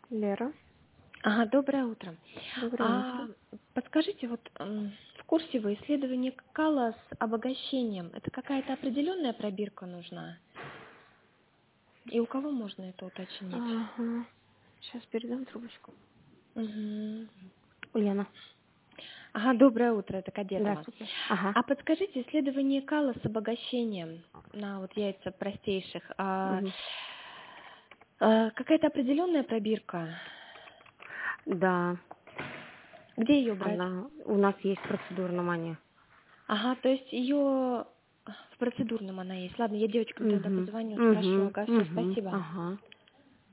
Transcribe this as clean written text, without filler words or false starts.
Лера, Ага, доброе утро. доброе утро. А подскажите, вот в курсе вы исследование кала с обогащением? Это какая-то определенная пробирка нужна? И у кого можно это уточнить? Ага. Сейчас передам трубочку. Мгм. Ульяна. Ага, доброе утро, это Кадетова. Здравствуйте. Ага. А подскажите, исследование кала с обогащением на вот яйца простейших, Мгм. какая-то определенная пробирка? Да, Где ее брать? она у нас есть процедура на мане. Ага, то есть ее в процедурном она есть. Ладно, я девочкам тогда Угу. позвоню, спрошу. Угу. Ага, все, Угу. спасибо. Ага.